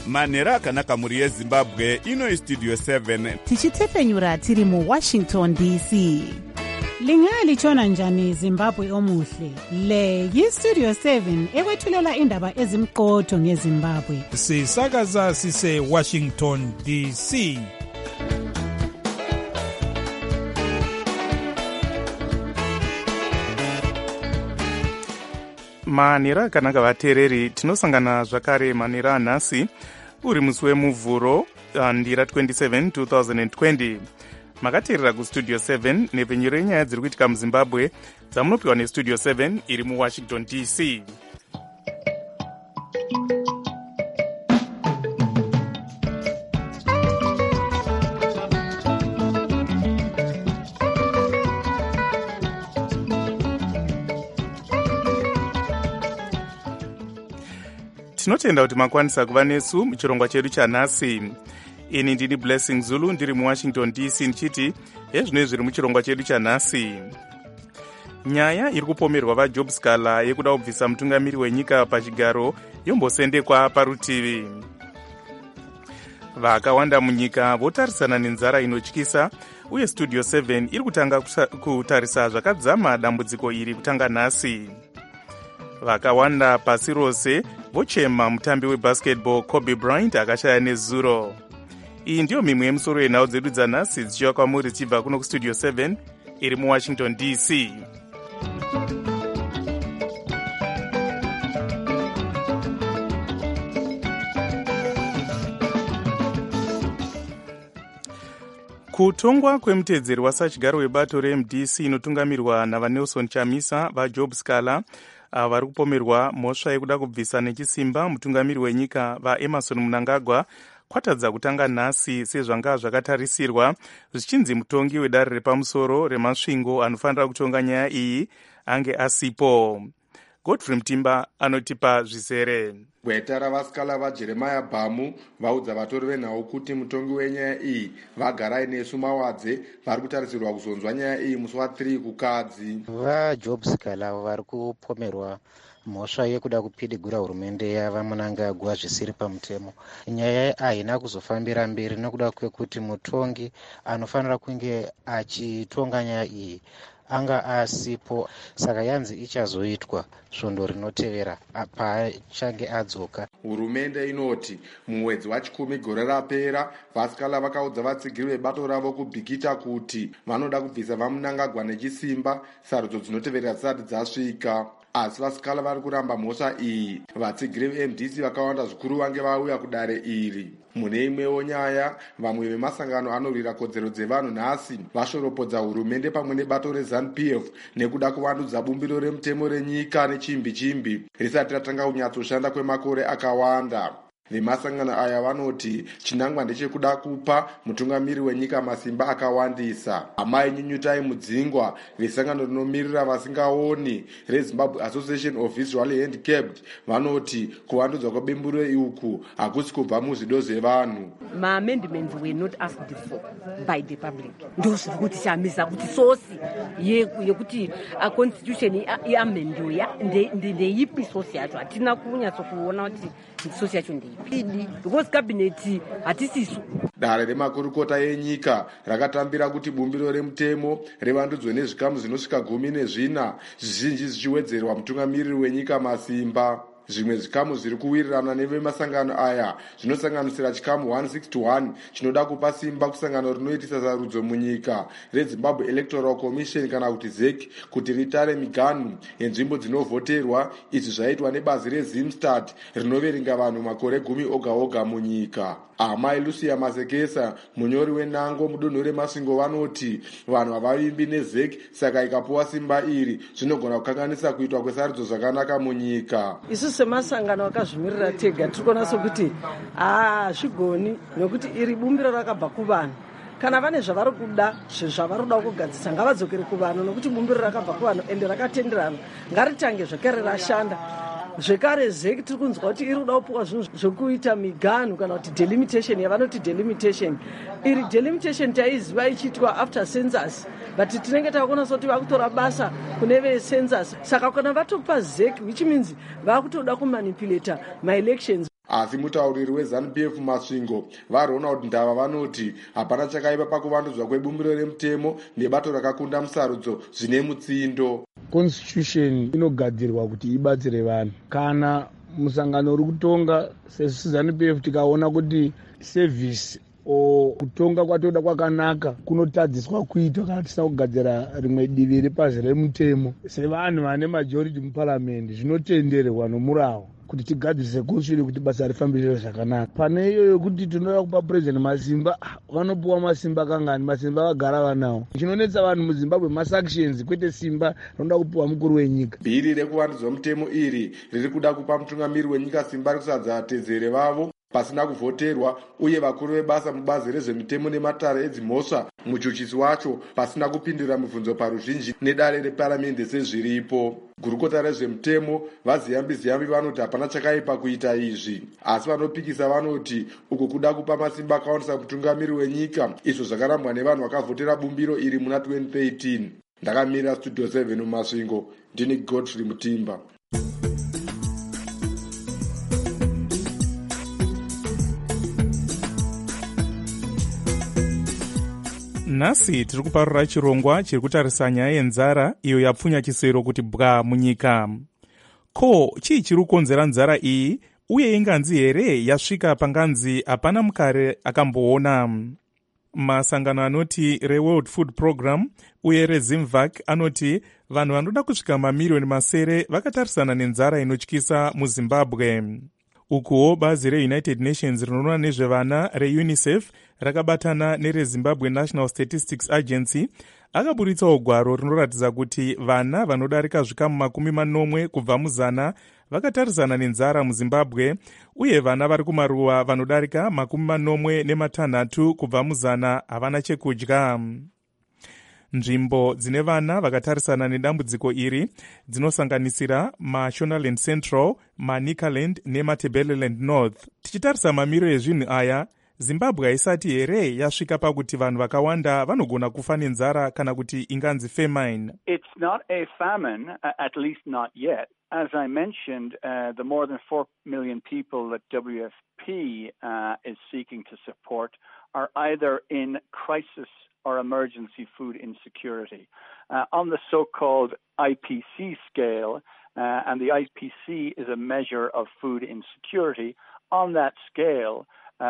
manhero akanaka mhuri yezimbabwe. Ino istudio 7 tichitepfenyura tiri muwashington dc. Lingalitshona njani Zimbabwe omuhle? Le yistudio 7 ekwethulela indaba ezimqotho ngeZimbabwe. Sisakaza sise Washington DC. Manhero akanaka vateereri, tinosangana zvakare manhero anhasi uri musi wemuvhuro ndira 27 2020. Makateerera kustudio 7 nepfenyuro yenyaya dziri kuitika muzimbabwe dzamunopiwa nestudio 7 iri muwashington dc. Tinotenda kuti makwanisa kuva nesu muchirongwa chedu chanhasi. Ini ndini Blessing Zulu ndiri muwashington dc ndichiti hezvinoi zviri muchirongwa chedu chanhasi. Nyaya iri kupomerwa vajob scala yekuda kubvisa mutungamiri wenyika pachigaro yombosendekwa parutivi. Vakawanda munyika votarisana nenzara inotyisa, uye studio 7 iri kutanga kutarisa zvakadzama dambudziko iri kutanga nhasi. Vakawanda pasi rose vochema mutambi webasketball Kobe Bryant akashaya nezuro. Iyi ndiyo mimwe yemusoro yenhau dzedu dzanhasi dzichiva kwamuri tichibva kuno kustudio 7 iri muwashington dc. Kutongwa kwemutedzeri wasachigaro webato reMDC inotungamirwa navaNelson Chamisa vaJob Scala vari kupomerwa mhosva yekuda kubvisa nechisimba mutungamiri wenyika vaEmerson Mnangagwa kwatadza kutanga nhasi sezvanga zvakatarisirwa, zvichinzi mutongi wedare repamusoro remasvingo anofanira kutonga nyaya iyi ange asipo. Godfrey Mtimba anotipa zvizere. Gweta ravaskala vaJeremiah Bhamu vaudza vatori venhau kuti mutongi wenyaya iyi vagarai nesu mawadze vari kutarisirwa kuzonzwa nyaya iyi musi wa3 kukadzi. VaJob Scala vari kupomerwa mhosva yekuda kupidigura hurumende yavaMnangagwa zvisiri pamutemo. Nyaya haina kuzofambira mberi nokuda kwekuti mutongi anofanira kunge achitonga nyaya iyi anga asipo, saka yanzi ichazoitwa svondo rinotevera paachange adzoka. Hurumende inoti mumwedzi wa10 gore rapera vaskala vakaudza vatsigiri vebato ravo kubhikita kuti vanoda kubvisa vaMnangagwa nechisimba sarudzo dzinoteverera dzisati dzasvika. Asi vaskala vari kuramba mhosva iyi. Vatsigiri veMDC vakawanda zvikuru vange vauya kudare iri. Mune imwewo nyaya, vamwe vemasangano anorwira kodzero dzevanhu nhasi vashoropodza hurumende pamwe nebato reZANU-PF nekuda kuvandudza bumbiro remutemo renyika nechimbi risati ratanga kunyatsoshanda kwemakore akawanda. Vemasangano aya vanoti chinangwa ndechekuda kupa mutungamiri wenyika masimba akawandisa. Amai Nyunyutai Mudzingwa vesangano rinomirira vasingaoni reZimbabwe Association of Visually Handicapped vanoti kuvandudzwa kwebumbiro uku hakusi kubva muzvido zvevanhu. Ma-amendments were not asked for by the public. Ndozviri kuti chamisa kuti source yekuti constitution iamendiwe ndeipi source yacho. Hatina kunyatsokuona kuti source yacho ndeipi. Because cabinet hatisisu. Dare remakurukota yenyika rakatambira kuti bumbiro remutemo revandudzwe nezvikamu zvinosvika 14 zvizhinji zvichiwedzerwa mutungamiriri wenyika masimba. Zvimwe zvikamu zviri kuwirirana nevemasangano aya zvinosanganisira chikamu 161 chinoda kupa simba kusangano rinoitisa sarudzo munyika reZimbabwe Electoral Commission kana kuti ZEC kuti ritare miganhu yenzvimbo dzinovhoterwa. Izvi zvaitwa nebazi reZimstad rinoverenga vanhu makore 10 oga munyika. Amai Lucia Masekesa munyori wenango mudunhu remasvingo vanoti vanhu havavimbi neZEC, saka ikapuwa simba iri zvinogona kukanganisa kuitwa kwesarudzo zvakanaka munyika. Isu semasangano akazvimirira tega tirikuona sokuti zvigoni nokuti iri bumbiro rakabva kuvanhu. Kana vane zvavari kuda kugadzisa ngavadzokere kuvanhu nokuti bumbiro rakabva kuvanhu ende rakatenderana ngaritange zvekare rashanda. Zvekare ZEC tiri kunzwa kuti iri kuda kupuwa zvinhu zvokuita miganhu kana kuti delimitation yavanoti delimitation. Iri delimitation taiziva ichiitwa after census, but tinenge takuona kuti vakutora basa kune vecensus. Saka kana vatopa ZEC which means vakutoda kumanipulata my elections. asi mutauriri weZANU-PF Masvingo vaRonald Ndava vanoti hapana chakaipa pakuvandudzwa kwebumbiro remutemo nebato rakakunda musarudzo zvine mutsindo. Constitution inogadzirwa kuti ibatsire vanhu. Kana musangano uri kutonga seZANU-PF tikaona kuti service kutonga kwatoda kwakanaka kunotadziswa kuitwa kana tisina kugadzira rimwe divi repazi remutemo, sevanhu vane majority muparamendi zvinotenderwa nomuravo kuti tigadzirise constitution kuti basa rifambire zvakanaka. Pane iyoyo kuti tinoda kupa president masimba, vanopuwa masimba kangani? Masimba vagara vanawo. Chinonetsa vanhu muZimbabwe masanctions, kwete simba rinoda kupuwa mukuru wenyika. Bhiri rekuvandudzwa mutemo iri riri kuda kupa mutungamiri wenyika simba rekusadza vatedzeri vavo pasina kuvhoterwa, uye vakuru vebasa mubazi rezvemitemo nematare edzimhosva muchuchisi wacho pasina kupindura mibvunzo paruzhinji nedare reparamende sezviripo. Gurukota rezvemutemo vaZiyambi vanoti hapana chakaipa kuita izvi, asi vanopikisa vanoti uku kuda kupa masimba akawandisa mutungamiri wenyika, izvo zvakarambwa nevanhu vakavhotera bumbiro iri muna 2013. Ndakamira Studio 7 muMasvingo, ndini Godfrey Mutimba. Nhasi tiri kuparura chirongwa chiri kutarisa nyaya yenzara iyo yapfunya chisero kuti bwa munyika. Ko, chii chiri kukonzera nzara iyi, uye inganzi here yasvika panganzi hapana mukare akamboona? Masangano anoti reWorld Food Program uye reZimvac anoti vanhu vanoda kusvika mamiliyoni masere vakatarisana nenzara inotyisa muZimbabwe. Ukuwo bazi reUnited Nations rinoona nezvevana reUNICEF rakabatana nereZimbabwe National Statistics Agency akaburitsawo gwaro rinoratidza kuti vana vanodarika zvikamu 40 kubva muzana vakatarisana nenzara muZimbabwe, uye vana vari kumaruwa vanodarika 46 kubva muzana havana chekudya. Nzvimbo dzine vana vakatarisana nedambudziko iri dzinosanganisira maShonaland Central, maNikaland nematebeleland North. Tichitarisa mamiro ezvinhu aya, Zimbabwe haisati here yasvika pakuti vanhu vakawanda vanogona kufa nenzara kana kuti inganzi famine. It's not a famine, at least not yet. As I mentioned, the more than 4 million people that WFP is seeking to support are either in crisis or emergency food insecurity. On the so-called IPC scale, and the IPC is a measure of food insecurity, on that scale,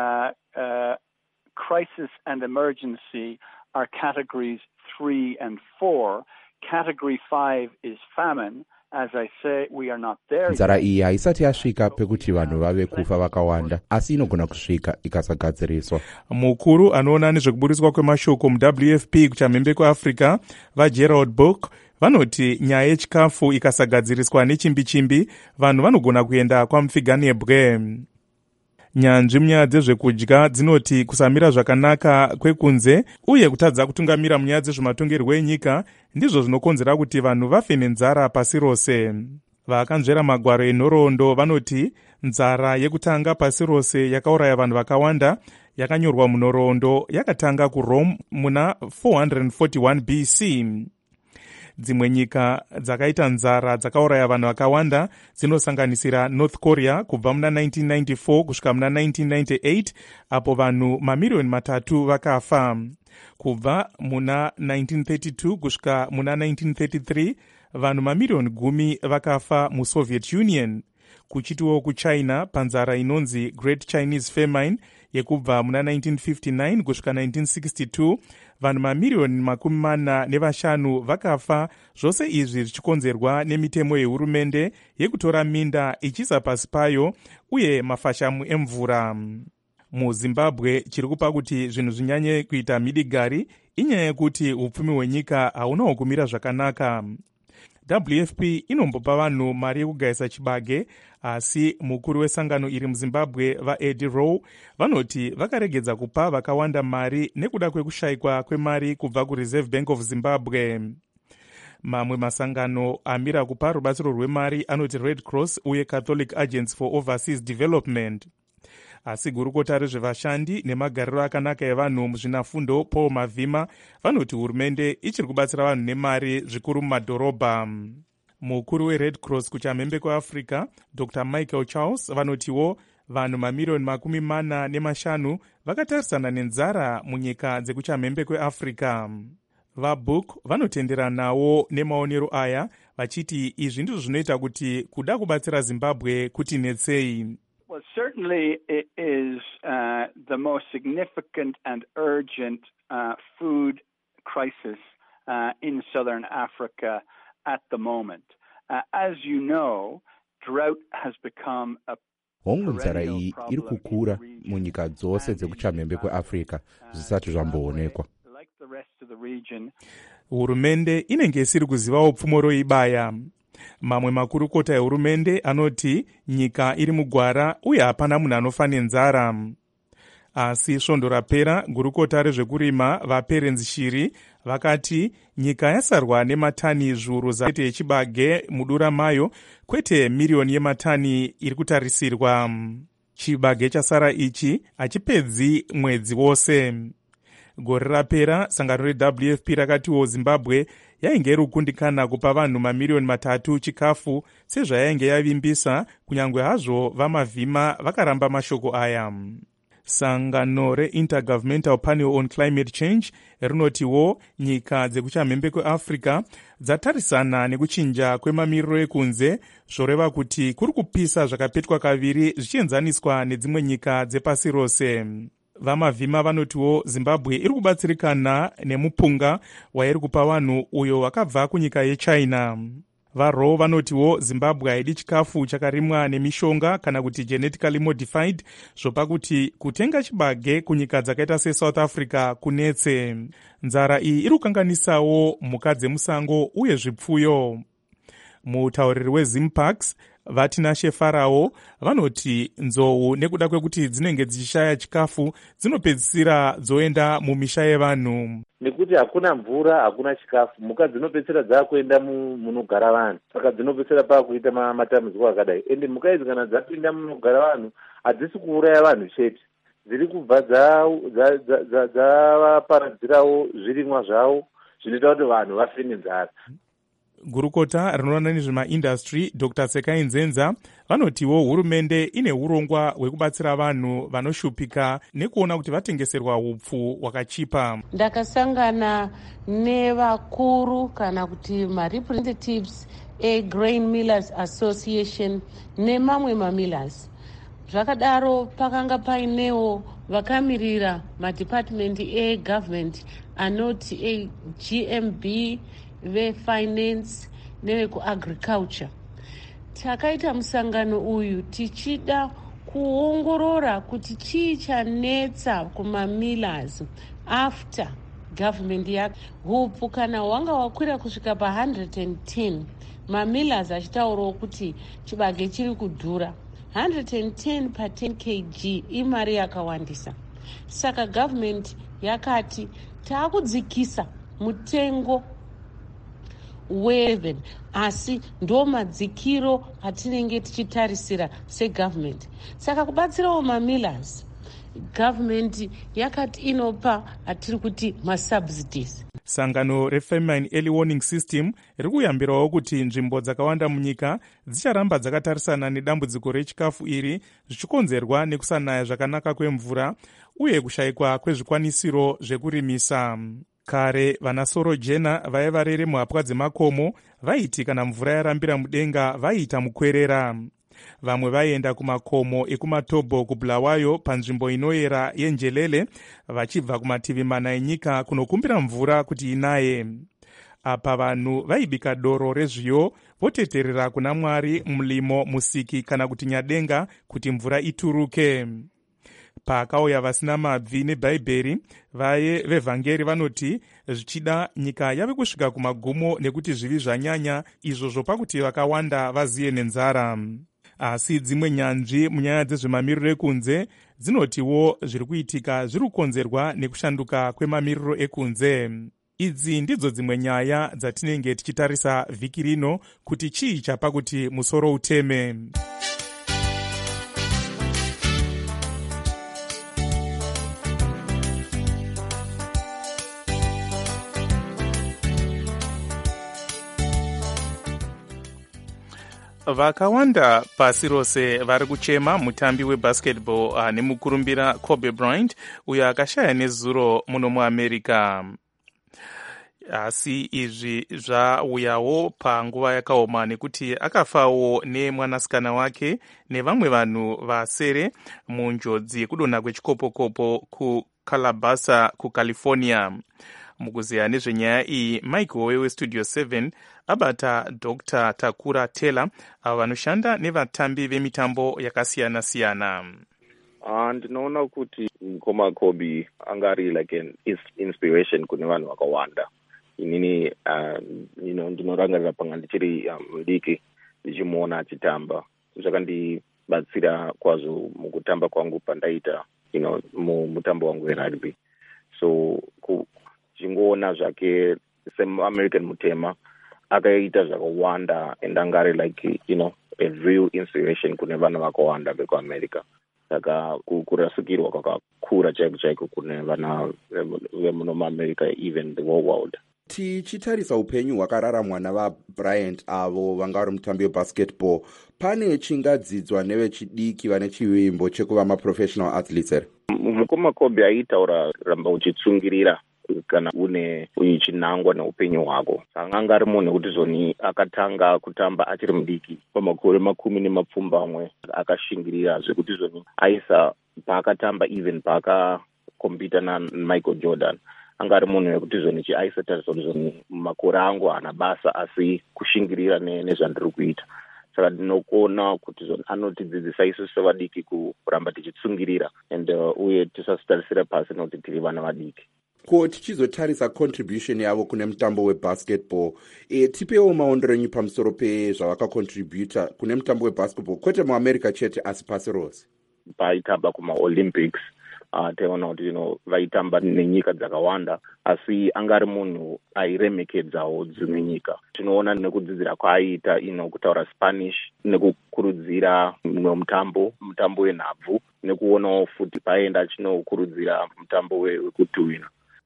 crisis and emergency are categories 3 and 4. Category 5 is famine. As I say, we are not there yet. Nzara iyi haisati yasvika pekuti vanhu vave kufa vakawanda, asi inogona kusvika ikasagadziriswa. Mukuru anoona nezvekuburiswa kwemashoko muWFP kuchamhembe kweAfrica vaGerald Book vanoti nyaya yechikafu ikasagadziriswa nechimbi-chimbi, vanhu vanogona kuenda kwamupfiganebwe. Nyanzvi munyaya dzezvekudya dzinoti kusamira zvakanaka kwekunze uye kutadza kutungamira munyaya dzezvematongerwo enyika ndizvo zvinokonzera kuti vanhu vafe nenzara pasi rose. Vakanzvera magwaro enhoroondo vanoti nzara yekutanga pasi rose yakauraya vanhu vakawanda yakanyorwa munhoroondo yakatanga kuRome muna 441 BC. Dzimwe nyika dzakaita nzara dzakauraya vanhu vakawanda dzinosanganisira North Korea kubva muna 1994 kusvika muna 1998, apo vanhu mamiliyoni 3 vakafa. Kubva muna 1932 kusvika muna 1933 vanhu mamiliyoni 10 vakafa muSoviet Union. Kuchitiwo kuChina panzara inonzi Great Chinese Famine yekubva muna 1959 kusvika 1962 vanhu mamiliyoni 45 vakafa, zvose izvi zvichikonzerwa nemitemo yehurumende yekutora minda ichiisa pasi payo uye mafashamu emvura. MuZimbabwe chiri kupa kuti zvinhu zvinyanye kuita midigari inyaya yekuti upfumi hwenyika haunawo kumira zvakanaka. WFP inombopa vanhu mari yekugayisa chibage, asi mukuru wesangano iri muZimbabwe vaEddie Rowe vanoti vakaregedza kupa vakawanda mari nekuda kwekushayikwa kwemari kubva kuReserve Bank of Zimbabwe. Mamwe masangano amira kupa rubatsiro rwemari anoti Red Cross uye Catholic Agents for Overseas Development. Asi gurukota rezvevashandi nemagariro akanaka evanhu muzvinafundo Paul Mavhima vanoti hurumende ichiri kubatsira vanhu nemari zvikuru mumadhorobha. Mukuru weRed Cross kuchamhembe kweAfrica Dr. Michael Charles vanotiwo vanhu mamirioni 45 vakatarisana nenzara munyika dzekuchamhembe kweafrica. vaBook vanotenderanawo nemaonero aya vachiti izvi ndizvo zvinoita kuti kuda kubatsira zimbabwe kutinetsei. Well, certainly it is the most significant and urgent food crisis in southern Africa at the moment. As you know, drought has become a hongu nzara iyi iri kukura munyika dzose dzekuchamhembe kweafrica zvisati zvamboonekwa. hurumende inenge isiri kuzivawo pfumo roibaya. mamwe makurukota ehurumende anoti nyika iri mugwara uye hapana munhu anofa nenzara. asi svondo rapera gurukota rezvekurima vaPerence Shiri vakati nyika yasarwa nematani zviuru zete yechibage mudura mayo, kwete miriyoni yematani iri kutarisirwa. chibage chasara ichi hachipedzi mwedzi wose. gore rapera sangano reWFP rakatiwo zimbabwe yainge iri kukundikana kupa vanhu mamiriyoni 3 chikafu sezvayainge yavimbisa, kunyange hazvo vamavhima vakaramba mashoko aya. sangano reIntergovernmental Panel on Climate Change rinotiwo nyika dzekuchamhembe kweafrica dzatarisana nekuchinja kwemamiriro ekunze, zvoreva kuti kuri kupisa zvakapetwa kaviri zvichienzaniswa nedzimwe nyika dzepasi rose. vamavhima vanotiwo zimbabwe iri kubatsirikana nemupunga wairi kupa vanhu uyo wakabva kunyika yechina. vaRaw vanotiwo zimbabwe haidi chikafu chakarimwa nemishonga kana kuti genetically modified, zvopa kuti kutenga chibage kunyika dzakaita seSouth Africa kunetse. nzara iyi iri kukanganisawo mhuka dzemusango uye zvipfuyo. mutauriri weZimparks Vatinashe Farao vanoti nzou nekuda kwekuti dzinenge dzichishaya chikafu dzinopedzisira dzoenda mumisha yevanhu. nekuti hakuna mvura, hakuna chikafu, mhuka dzinopedzisira dzakuenda munogara vanhu, saka dzinopedzisira pakuita matambudziko akadai. ende mhuka idzi kana dzapinda munogara vanhu hadzisi kuuraya vanhu chete, dziri kubva dzavaparadzirawo zvirimwa zvavo zvinoita kuti vanhu vafe nenzara. gurukota rinoona nezvemaindastry Dr. Sekai Nzenza vanotiwo hurumende ine urongwa hwekubatsira vanhu vanoshupika nekuona kuti vatengeserwa upfu hwakachipa. ndakasangana nevakuru kana kuti marepresentatives eGrain Millers Association nemamwe mamillers. zvakadaro pakanga painewo vakamirira madepartmendi egovernment anoti eGMB, vefinance nevekuagriculture. takaita musangano uyu tichida kuongorora kuti chii chanetsa kumamillers after government yake. upfu kana hwanga hwakwira kusvika pa110, mamillers achitaurawo kuti chibage chiri kudhura. 110 pa10 kg imari yakawandisa. saka government yakati taakudzikisa mutengo we7, asi ndo madzikiro atinenge tichitarisira segovernment. saka kubatsirawo mamillers, government yakati inopa atiri kuti masubsidies. sangano reFamine Early Warning System riri kuyambirawo kuti nzvimbo dzakawanda munyika dzicharamba dzakatarisana nedambudziko rechikafu iri, zvichikonzerwa nekusanaya zvakanaka kwemvura uye kushayikwa kwezvikwanisiro zvekurimisa. kare vanasoro jena vaiva rere muhapwa dzemakomo vaiti kana mvura yarambira mudenga vaiita mukwerera. vamwe vaienda kumakomo ekumatobo kuBulawayo panzvimbo inoyera yenjelele vachibva kumativi mana enyika kunokumbira mvura kuti inaye. apa vanhu vaibika doro rezviyo voteterera kuna Mwari, mulimo, musiki kana kuti nyadenga kuti mvura ituruke. pakauya vasina mabvi nebhaibheri, vaye vevhangeri vanoti zvichida nyika yave kusvika kumagumo nekuti zvivi zvanyanya, izvo zvopa kuti vakawanda vaziye nenzara. asi dzimwe nyanzvi munyaya dzezvemamiriro ekunze dzinotiwo zviri kuitika zviri kukonzerwa nekushanduka kwemamiriro ekunze. idzi ndidzo dzimwe nyaya dzatinenge tichitarisa vhiki rino kuti chii chapa kuti musoro uteme. vakawanda pasi rose vari kuchema mutambi webasketball ane mukurumbira Kobe Bryant uyo akashaya nezuro muno muamerica. Asi izvi zvauyawo panguva yakaoma nekuti akafawo nemwanasikana wake nevamwe vanhu vasere munjodzi yekudonha kwechikopokopo kuCalabasa kuCalifornia. Mukuziya nezvenyaya iyi, Michael westudio 7 abata Dr. Takura Taylor avo vanoshanda nevatambi vemitambo yakasiyana-siyana. Ndinoona kuti mukoma Kobe angari like an inspiration kune vanhu vakawanda. Inini ndinorangarira panga ndichiri mudiki ndichimuona achitamba. Zvakandibatsira kwazvo mukutamba kwangu pandaita mutambo wangu werugby. So chingoona zvake semuamerican mutema akaita zvakawanda and angari like a real inspiration kune vanhu vakawanda vekuamerica. Saka kurasikirwa kwakakura chaiko chaiko kune vana vemuno muamerica, even the whole world. Tichitarisa upenyu hwakararamwa navaBryant avo vanga vari mutambi webasketball, pane chingadzidzwa nevechidiki vane chivimbo chekuva maprofessional athletes here? Mukoma Kobe aitaura ramba uchitsungirira kana une uchinangwa neupenyu hwako. Anga ari munhu kuti zoni akatanga kutamba achiri mudiki pamakore 10 akashingirira zvekuti zoni aisa paakatamba even paakakompita naMichael Jordan. Anga ari munhu wekuti zoni aisa tarisoni makore angu hana basa asi kushingirira nezvandiri kuita. Saka ndinokuona kuti zoni anotidzidzisa isusu sevadiki kuramba tichitsungirira and uye tisasitarisira pasi nokuti tiri vana vadiki. Ko tichizotarisa contribution yavo kune mutambo webasketball, tipewo maondero enyu pamusoro pezvavakacontributa kune mutambo webasketball, kwete muamerica chete asi pasi rose? Paitamba kumaolympics taiona kuti vaitamba nenyika dzakawanda, asi angari munhu airemekedzawo dzimwe nyika. Tinoona nekudzidzira kwaaiita kutaura Spanish, nekukurudzira mumwe mutambo wenhabvu, nekuonawo futi paenda achinokurudzira mutambo wekutuhwina.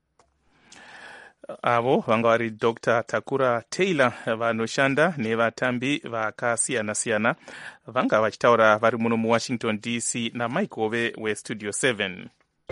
Avo vanga vari Dr. Takura Taylor vanoshanda nevatambi vakasiyana-siyana, vanga vachitaura vari muno muWashington DC naMichael westudio 7.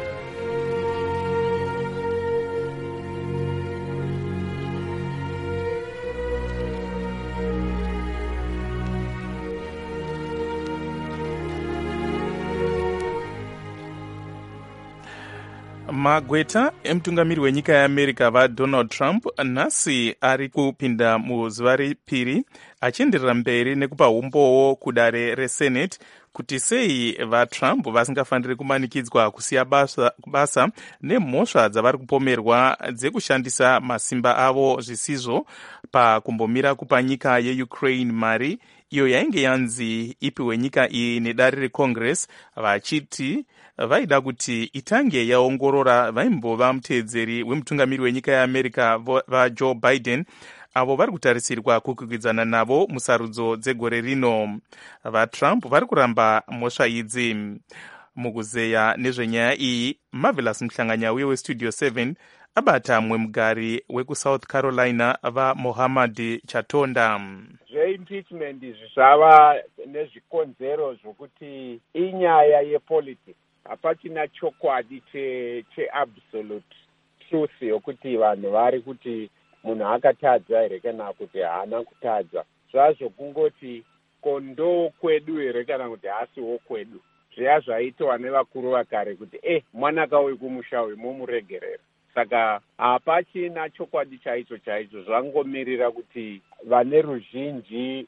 Magweta emutungamiri wenyika yeAmerica vaDonald Trump nhasi ari kupinda muzuva repiri achienderera mberi nekupa umbowo kudare reSenate kuti sei vaTrump vasingafaniri kumanikidzwa kusiya basa nemhosva dzavari kupomerwa dzekushandisa masimba avo zvisizvo pakumbomira kupa nyika yeUkraine mari iyo yainge yanzi ipiwe nyika iyi nedare reCongress, vachiti vaida kuti itange yaongorora vaimbova muteedzeri wemutungamiri wenyika yeAmerica vaJoe Biden avo vari kutarisirwa kukwikwidzaana navo musarudzo dzegore rino. VaTrump vari kuramba mhosva idzi. Mukuzeya nezvenyaya iyi, Marvelous Mhlanganya uye westudio 7 abata mumwe mugari wekuSouth Carolina vaMohammad Chatonda. Zveimpeachment zvava nezvikonzero zvokuti inyaya yepolitics, hapachina chokwadi cheabsolute truth yokuti vanhu vari kuti munhu akatadza here kana kuti haana kutadza. Zvazvo kungoti kondo kwedu here kana kuti hasiwo kwedu. Zviya zvaitwa nevakuru vakare kuti mwanaka wekumusha uyu momuregerera. Saka hapachina chokwadi chaicho zvangomirira kuti vane ruzhinji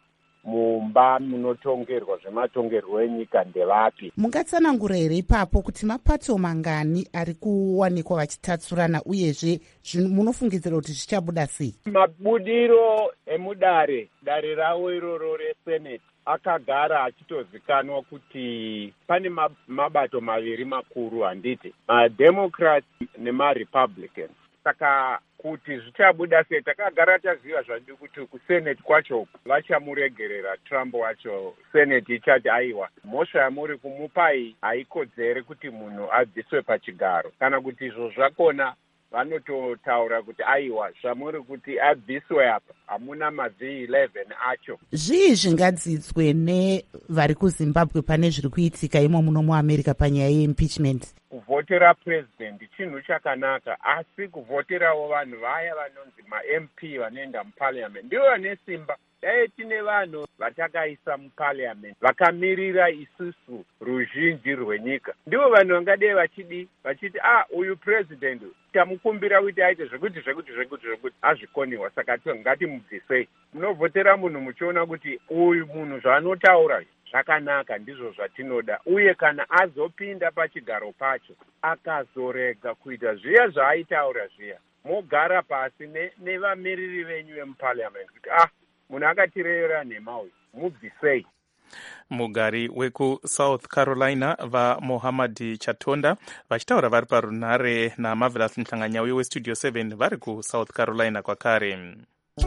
mumba munotongerwa zvematongerwo enyika ndevapi. Mungatsanangura here ipapo kuti mapato mangani ari kuwanikwa vachitatsurana uyezve munofungidzira kuti zvichabuda sei? Mabudiro emudare ravo iroro reSenate akagara achitozikanwa kuti pane mabato maviri makuru, handiti maDemocrats nemaRepublicans. Saka kuti zvichabuda sei takagara taziva zvadi kuti kuSenate kwacho vachamuregerera Trump wacho. Senate ichati aiwa, mhosva yamuri kumupai haikodzere kuti munhu abviswe pachigaro. Kana kuti izvo zvakona vanototaura kuti aiwa zvamuri kuti abviswe apa hamuna maV11 acho. Zvii zvingadzidzwe nevari kuZimbabwe pane zviri kuitika imo muno muAmerica panyaya yeimpeachment? Kuvhotera president chinhu chakanaka, asi kuvhoterawo vanhu vaya vanonzi maMP vanoenda muparliament ndivo vane simba. Dai tine vanhu vatakaisa muparliament vakamirira isusu ruzhinji rwenyika, ndivo vanhu vangadei vachiti uyu president tamukumbira kuti aite zvekuti azvikoniwa, saka ngatimubvisei. Munovhotera munhu muchiona kuti uyu munhu zvaanotaura zvakanaka, ndizvo zvatinoda, uye kana azopinda pachigaro pacho akazorega kuita zviya zvaaitaura zviya, mogara pasi nevamiriri venyu vemuparliament kuti munhu akatireyera nhema uyu mubvisei. Mugari wekuSouth Carolina vaMohammad Chatonda vachitaura vari parunhare naMarvelous Mhlanganyauye weStudio 7 vari kuSouth Carolina kwakare.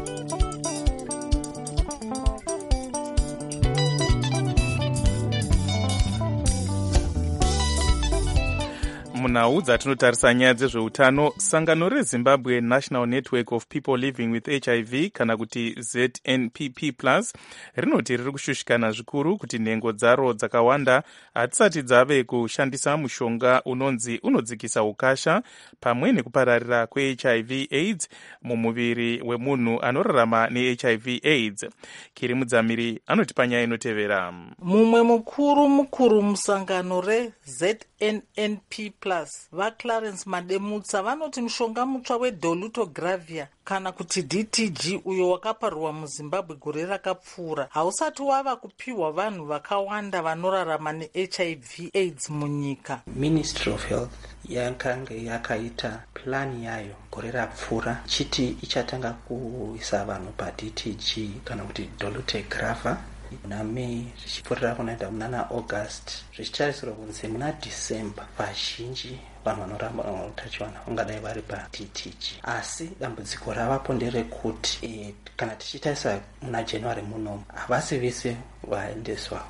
Munhau dzatinotarisa nyaya dzezveutano, sangano reZimbabwe National Network of People Living with HIV kana kuti ZNPP Plus rinoti riri kushushikana zvikuru kuti nhengo dzaro dzakawanda hatisati dzave kushandisa mushonga unonzi unodzikisa ukasha pamwe nekupararira kweHIV AIDS mumuviri wemunhu anorarama neHIV AIDS. Kiri Mudzamiri anoti panyaya inotevera. Mumwe mukuru musangano reZNNP Plus vaClarence Mademutsa vanoti mushonga mutsva wedolutegravir kana kuti DTG uyo wakaparwa muZimbabwe gore rakapfuura hausati wava kupiwa vanhu vakawanda vanorarama neHIV AIDS munyika. Ministry of Health yakanga yakaita plani yayo gore rapfuura chiti ichatanga kuisa vanhu paDTG kana kuti dolutegravir muna May zvichipfuurira kunoenda muna August zvichitarisirwa kunzi muna December vazhinji vanhu vanoramba utachiwana ungadai vari paDTG. Asi dambudziko ravapo nderekuti kana tichitarisa muna January munomu havasi vese vaendeswa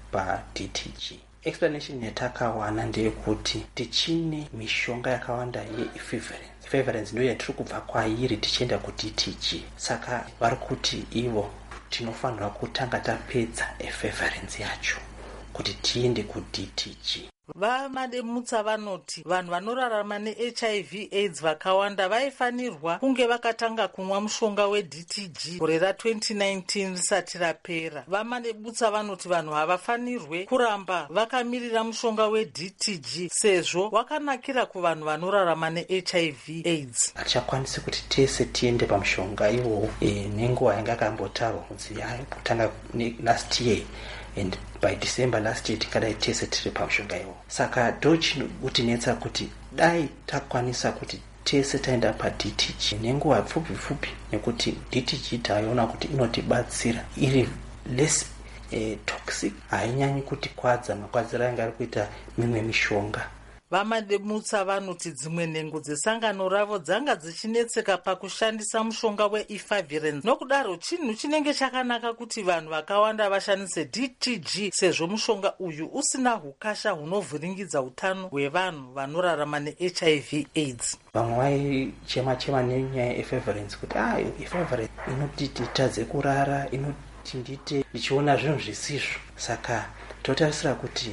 paDTG. Explanation yatakawana ndeyekuti tichine mishonga yakawanda yeequivalence ndiyo yatiri kubva kwairi tichienda kuDTG. Saka vari kuti ivo tinofanira kutanga tapedza equivalence yacho kuti tiende kuDTG. VaMademutsa vanoti vanhu vanorarama neHIV AIDS vakawanda vaifanirwa kunge vakatanga kumwa mushonga weDTG gore ra2019 risati rapera. VaMademutsa vanoti vanhu havafanirwe kuramba vakamirira mushonga weDTG sezvo wakanakira kuvanhu vanorarama neHIV AIDS. Hatichakwanisi kuti tese tiende pamushonga iwowo nenguva yanga yakambotarwa kunzi kutanga last year, and by December last year tikadai tese tiri pamushonga iwo. Saka ndochinotinetsa kuti dai takwanisa kuti tese taenda paDTG nenguva pfupi nekuti DTG taiona kuti inotibatsira iri less toxic, hainyanyi kuti kwadza makwadzira anga ari kuita mimwe mishonga. VaMademutsa vanoti dzimwe nhengo dzesangano ravo dzanga dzichinetseka pakushandisa mushonga weequivalence. Nokudaro chinhu chinenge chakanaka kuti vanhu vakawanda vashandise DTG sezvo mushonga uyu usina ukasha hunovhiringidza utano hwevanhu vanorarama neHIV AIDS. Vamwe vaichema nenyaya yeequivalence kuti equivalence inoti titadze kurara, inoti ndite ichiona zvinhu zvisizvo. Saka totarisira kuti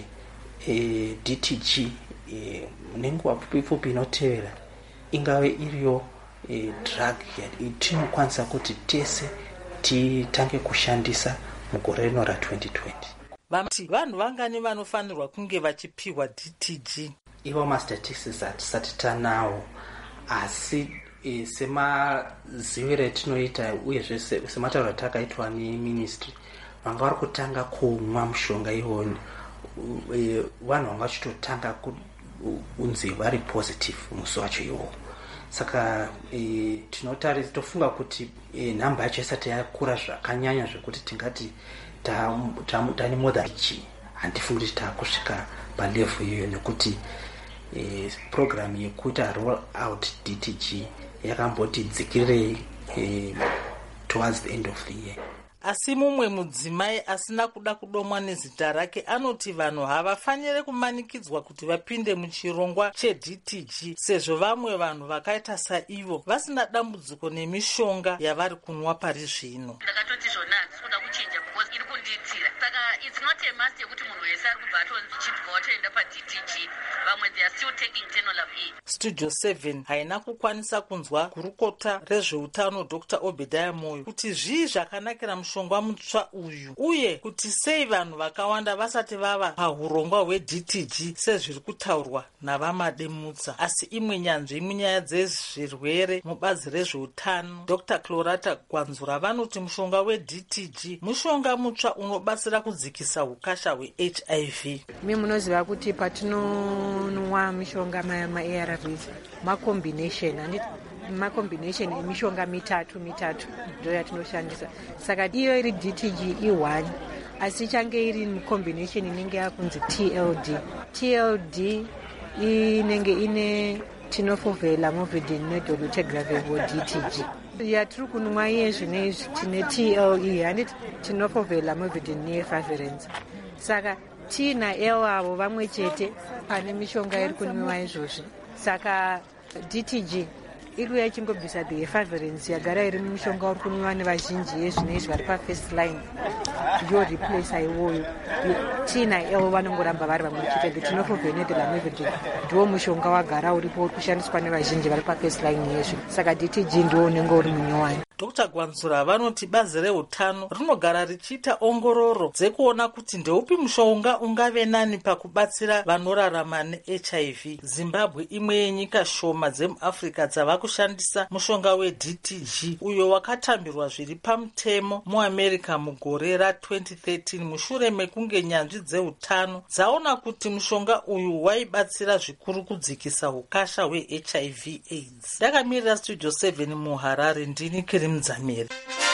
DTG nenguva pfupi inotevera ingave iriyo drug tinokwanisa kuti tese titange kushandisa mugore rino ra2020. Vamati vanhu vangani vanofanirwa kunge vachipiwa DTG? Ivo mastatistics hatisati tanawo, asi semaziviro etinoita uyezve sematauro atakaitwa neministry vanga vari kutanga kumwa mushonga iwoni vanhu vanga vachitotanga unzi vari positive musi wacho iwowo. Saka tofunga kuti nhamba yacho isati yakura zvakanyanya zvekuti tingati tane more than chi. Handifungi kuti taakusvika palevel iyoyo nekuti program yekuita roll out DTG yakamboti dzikirirei towards the end of the year. asi mumwe mudzimai asina kuda kudomwa nezita rake anoti vanhu havafaniri kumanikidzwa kuti vapinde muchirongwa chedtg sezvo vamwe vanhu vakaita saivo vasina dambudziko nemishonga yavari kunwa pari zvino. Ndakatoti zvona ndinoda kuchinja because iri kundiitira saka it's not a must yekuti munhu wese ari kubva atonzi chibva watoenda padtg vamwe they are still taking tenolab E. Studio 7 haina kukwanisa kunzwa gurukota rezveutano Dr. Obadiah Moyo kuti zvii zvakanakira mushonga mutsva uyu uye kuti sei vanhu vakawanda vasati vava pahurongwa hwedtg sezviri kutaurwa navamademutsa. Asi imwe nyanzvi munyaya dzezvirwere mubazi rezveutano Dr. Clorata Gwanzura vanoti mushonga wedtg mushonga mutsva unobatsira kudzikisa ukasha hwehiv. Mi munoziva kuti patinonwa mishonga ma-ARVs macombination emishonga mitatu ndo yatinoshandisa. Saka iyo iri DTG E1 asi change iri combination inenge yakunzi TLD inenge ine tenofovir lamivudine nedolutegravir DTG. Yatiri kunwa iye zvinezvi tine TLE handiti tenofovir lamivudine neefavirenza. Saka T na L avo vamwe chete pane mishonga iri kunwiwa izvozvi. Saka DTG iri yachingobvisa the efavirenza yagara iri mishonga uri kunwiwa nevazhinji yezvinezvi vari pafirst line yo replace iwoyo. T na L vanongoramba vari vamwe chete. The tenofovir nedelamivudine ndiwo mushonga wagara uripo uri kushandiswa nevazhinji vari pafirst line yezvi. Saka DTG ndiwo unenge uri munyowani. Dr. Gwanzura vanoti bazi reutano rinogara richiita ongororo dzekuona kuti ndeupi mushonga ungave nani pakubatsira vanorarama neHIV. Zimbabwe imwe yenyika shoma dzemuAfrica dzava kushandisa mushonga weDTG uyo wakatambirwa zviri pamutemo muAmerica mugore ra2013 mushure mekunge nyanzvi dzeutano dzaona kuti mushonga uyu waibatsira zvikuru kudzikisa ukasha hweHIV AIDS. Ndakamirira Studio 7 muHarare ndini Kiri Mdzamiri.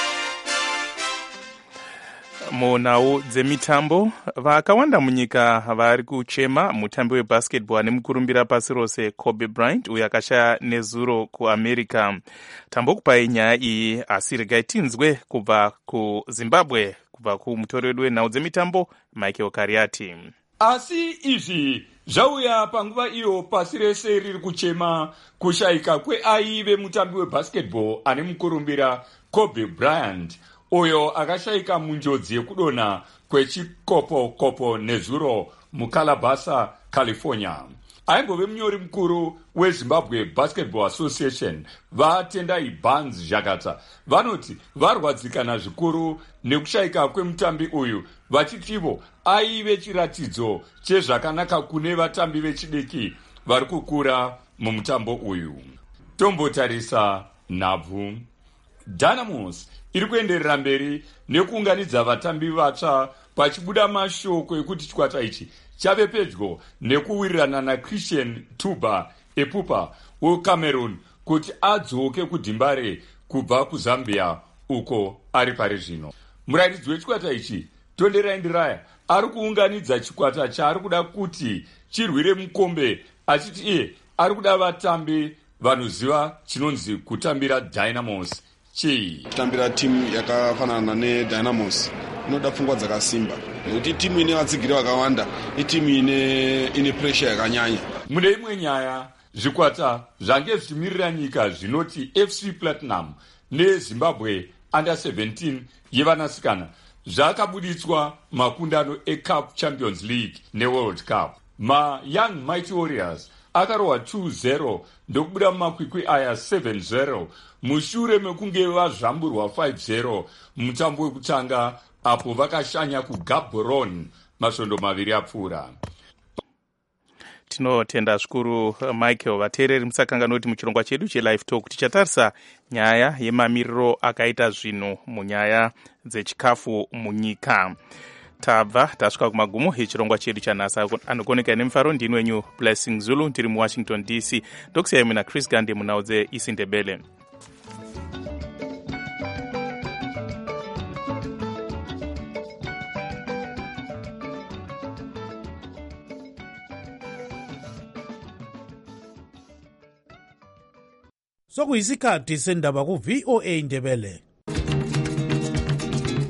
Munhau dzemitambo vakawanda munyika vari kuchema mutambi webasketball ane mukurumbira pasi rose Kobe Bryant uyo akashaya nezuro kuAmerica. Tambokupai nyaya iyi asi regai tinzwe kubva kuZimbabwe kubva kumutori wedu wenhau dzemitambo Michael Kariati. Asi izvi zvauya panguva iyo pasi rese riri kuchema kushayika kweaive mutambi webasketball ane mukurumbira Kobe Bryant uyo akashayika munjodzi yekudonha kwechikopo nezuro muCalabasa, California. Aimbove munyori mukuru weZimbabwe Basketball Association vaTendai Barnes Zhakata vanoti varwadzikana zvikuru nekushayika kwemutambi uyu vachitivo aive chiratidzo chezvakanaka kune vatambi vechidiki vari kukura mumutambo uyu. Tombotarisa nhabvu. Dynamos iri kuenderera mberi nekuunganidza vatambi vatsva pachibuda mashoko ekuti chikwata ichi chave pedyo nekuwirirana naChristian Tuba Epupa weCameroon kuti adzoke kudhimbare kubva kuZambia uko ari pari zvino. Murairidzi wechikwata ichi Tonderai Ndiraya ari kuunganidza chikwata chaari kuda kuti chirwire mukombe achiti iye ari kuda vatambi vanoziva chinonzi kutambira Dynamos. Kutambira timu yakafanana neDynamos inoda pfungwa dzakasimba nekuti timu ine vatsigiri vakawanda itimu ine pressure yakanyanya. Mune imwe nyaya zvikwata zvange zvichimirira nyika zvinoti FC Platinum neZimbabwe Under 17 yevanasikana zvakabuditswa makundano eCup Champions League neWorld Cup. MaYoung Mighty Warriors akarohwa 2-0 ndokubuda mumakwikwi aya 7-0 mushure mekunge vazvamburwa 5-0 mutambo wekutanga apo vakashanya kuGaborone masvondo maviri apfuura. Tinotenda zvikuru Michael. Vateereri musakanga noti muchirongwa chedu cheLive Talk tichatarisa nyaya yemamiriro akaita zvinhu munyaya dzechikafu munyika. Tabva tasvika kumagumo echirongwa chedu chanhasi. Anokoneka nemufaro ndini wenyu Blessing Zulu ndiri muWashington DC. Ndokusiyai muna Chris Gande munhau dzeIsindebele. Sokuyisikhathi sendaba ku VOA Ndebele.